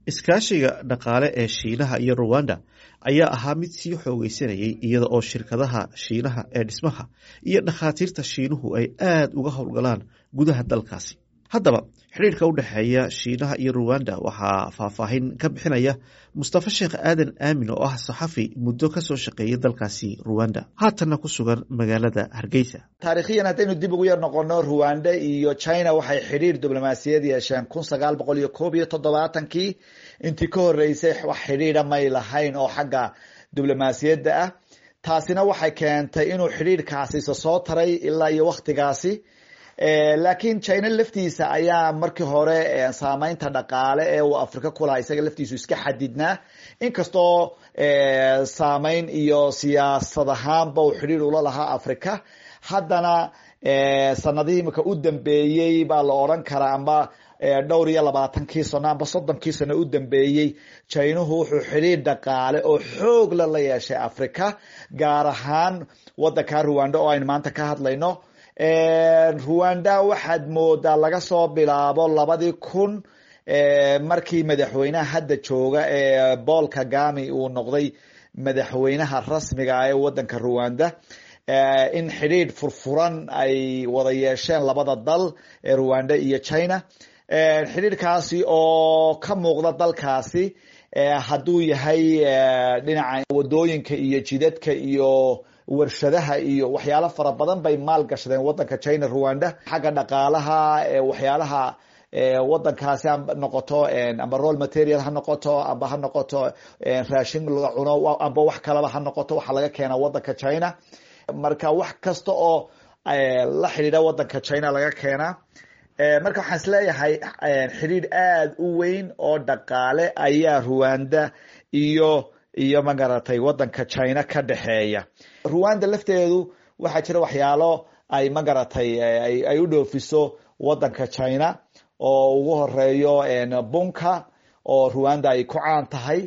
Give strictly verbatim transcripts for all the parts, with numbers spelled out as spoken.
Iskaashiga dhaqaale ee Shiinaha iyo Rwanda ayaa ahaa mid sii xoogeysanayay iyada oo shirkadaha Shiinaha ee dhismaha iyo dhakhaatiirta Shiinuhu ay aad uga howlgalaan gudaha dalkaasi. Haddaba, xiriirka u dhexeeya Shiinaha iyo Rwanda waxaa faahfaahin ka bixinaya Mustafa Sheekh Aadan Aamin oo ah saxafi muddo ka soo shaqeeyay dalkaasi Rwanda, haatanna ku sugan magaalada Hargeysa. Taariikhiyan haddaynu dib ugu yar noqono, Rwanda iyo China waxay xiriir diblomaasiyadeed yeesheen kun sagaal boqol iyo koob iyo toddobaatankii. Intii ka horeysay wax xiriir may lahayn oo xagga diblomaasiyadda ah. Taasina waxay keentay inuu xiriirkaasi soo taray ilaa iyo waqtigaasi. laakiin China laftiisa ayaa markii hore saameynta dhaqaale ee uu Afrika ku lahaa isaga laftiisu iska xadidnaa, inkastoo saameyn iyo siyaasad ahaanba uu xiriir ula lahaa Afrika. Haddana sanadihii marka u dambeeyey baa la oran karaa amba dhowr iyo labaatankii sano amba soddonkii sano u dambeeyey, Chinuhu wuxuu xiriir dhaqaale oo xoog la la yeeshay Afrika, gaar ahaan wadanka Rwanda oo aynu maanta ka hadlayno. Rwanda waxaad moodaa laga soo bilaabo labadii kun markii madaxweynaha hadda jooga ee Paul Kagame uu noqday madaxweynaha rasmiga ah ee wadanka Rwanda, in xiriir furfuran ay wada yeesheen labada dal ee Rwanda iyo China. Xiriirkaasi oo ka muuqda dalkaasi hadduu yahay dhinaca wadooyinka iyo jidadka iyo warshadaha iyo waxyaalo fara badan bay maal gashadeen wadanka China Rwanda. Xagga dhaqaalaha waxyaalaha wadankaasi ha noqoto amba raw material ha noqoto amba ha noqoto raashin laga cuno amba wax kalaba ha noqoto, waxa laga keenaa wadanka China. Marka wax kasta oo la xiriira wadanka China laga keenaa. Marka waxaan isleeyahay xiriir aad u weyn oo dhaqaale ayaa Rwanda iyo iyo magaratay wadanka China ka dhaxeeya. Rwanda lafteedu waxa jira waxyaalo ay magaratay ay ay u dhoofiso wadanka China oo ugu horeeyo bunka oo Rwanda ay ku caan tahay,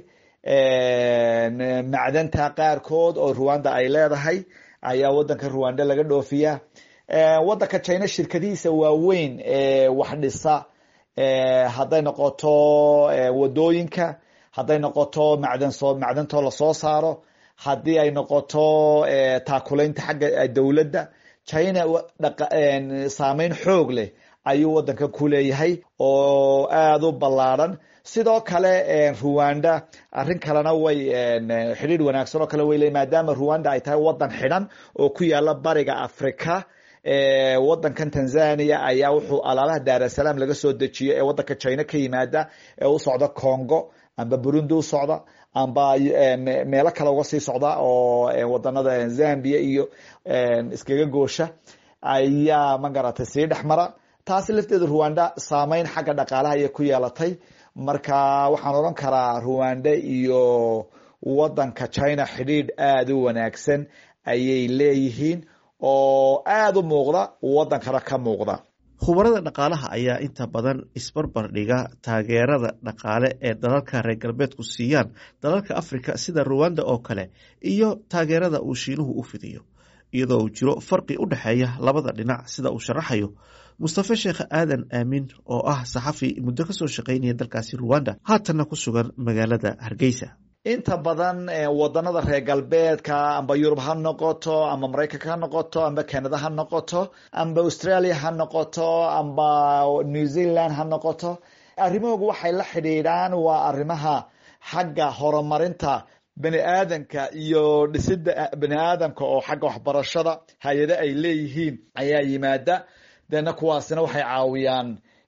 macdanta qaarkood oo Rwanda ay leedahay ayaa wadanka Rwanda laga dhoofiyaa. wadanka China shirkadihiisa waaweyn ee wax dhisa, hadday noqoto wadooyinka, hadday noqoto macdan soo macdanto la soo saaro, haddii ay noqoto taakulaynta xagga dawladda, China saameyn xoog leh ayuu wadanka ku leeyahay oo aad u ballaaran. Sidoo kale Rwanda arrin kalena way xiriir wanaagsan oo kale way leeyahay, maadaama Rwanda ay tahay wadan xidhan oo ku yaala bariga Afrika. wadankan Tanzania ayaa wuxuu alaabaha Dar es Salaam laga soo dejiyo ee wadanka China ka yimaada ee u socda Congo amba Burundi u socda amba meelo kale uga sii socda oo wadanada Zambia iyo iskaga goosha ayaa magaratay sii dhexmara. taasi lafteedu Rwanda saameyn xagga dhaqaalaha ay ku yeelatay. Marka waxaan oran karaa Rwanda iyo wadanka China xiriir aad u wanaagsan ayay leeyihiin oo aad u muuqda wadankana ka muuqda. Khubarada dhaqaalaha ayaa inta badan isbarbar dhiga taageerada dhaqaale ee dalalka reer galbeedku siiyaan dalalka Afrika sida Rwanda oo kale iyo taageerada uu Shiinuhu u fidiyo, iyadoo uu jiro farqi u dhexeeya labada dhinac sida uu sharaxayo Mustafa Sheekh Aadan Aamin oo ah saxafi muddo ka soo shaqeynaya dalkaasi Rwanda, haatanna ku sugan magaalada Hargeysa. Inta badan wadanada reer galbeedka amba Yurub ha noqoto amba Mareykanka ha noqoto amba Canada ha noqoto amba Australia ha noqoto amba New Zealand ha noqoto, arrimahoodu waxay la xiriiraan waa arrimaha xagga horumarinta bani'aadanka iyo dhisidda bani'aadanka oo xagga waxbarashada hay'ado ay leeyihiin ayaa yimaada. dana kuwaasina waxay caawiyaan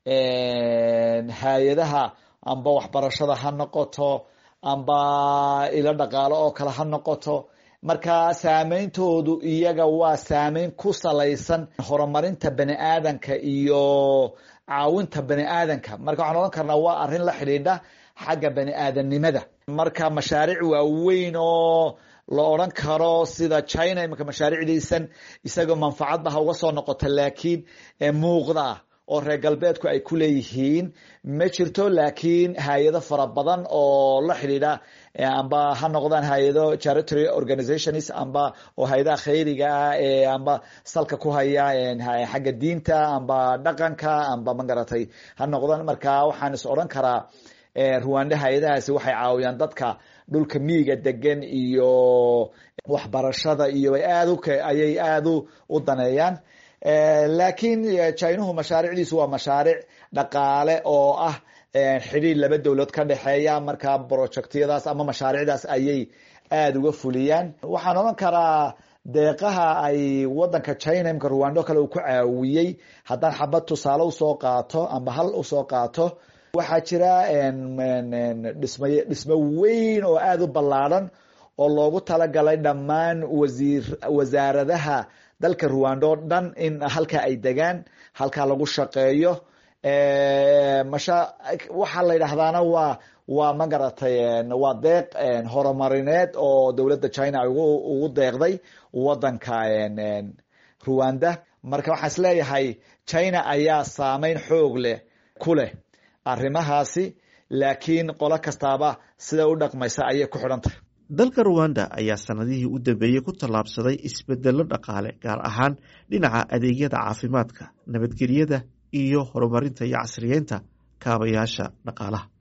hay'adaha amba waxbarashada ha noqoto amba ila dhaqaale oo kale ha noqoto. Marka saameyntoodu iyaga waa saameyn ku salaysan horumarinta bani'aadanka iyo caawinta bani'aadanka. Marka waxaan oran karnaa waa arrin la xiriidha xagga bani'aadanimada. Marka mashaariic waaweyn oo la oran karo sida China imika mashaariicdiisan isaga manfaacad ha uga soo noqoto, laakiin muuqda oo reer galbeedku ay ku leeyihiin ma jirto. Laakiin hay'ado fara badan oo la xiriira amba ha noqdaan hay'ado charity organizations amba oo hay'adaha khayriga ah ee amba salka ku haya xagga diinta amba dhaqanka amba magaratay ha noqdaan. Marka waxaan is oran karaa ruwanda hay-adahaasi waxay caawiyaan dadka dhulka miyiga degan iyo waxbarashada iyo aad ayay aad u daneeyaan. laakiin chinuhu mashaariicdiisu waa mashaariic dhaqaale oo ah xidhiir laba dowlad ka dhexeeya, markaa projectyadaas ama mashaariicdaas ayay aada uga fuliyaan. waxaan odhan karaa deeqaha ay wadanka China imka Rwanda kale uu ku caawiyey, haddaan xabad tusaale usoo qaato amba hal usoo qaato, waxaa jira dhisma dhismo weyn oo aada u ballaaran oo loogu talagalay dhammaan wasiir wasaaradaha dalka Rwanda oo dhan in halka ay degaan, halka lagu shaqeeyo. masha waxaa la yidhaahdaana waa waa ma garatay waa deeq horumarineed oo dowladda China ugu deeqday wadanka Rwanda. marka waxaan is leeyahay China ayaa saameyn xoog leh ku leh arrimahaasi, laakiin qolo kastaaba sida u dhaqmaysa ayay ku xidhan tahay. dalka Rwanda ayaa sanadihii u dambeeyey ku tallaabsaday isbedelo dhaqaale, gaar ahaan dhinaca adeegyada caafimaadka, nabadgelyada iyo horumarinta iyo casriyeynta kaabayaasha dhaqaalaha.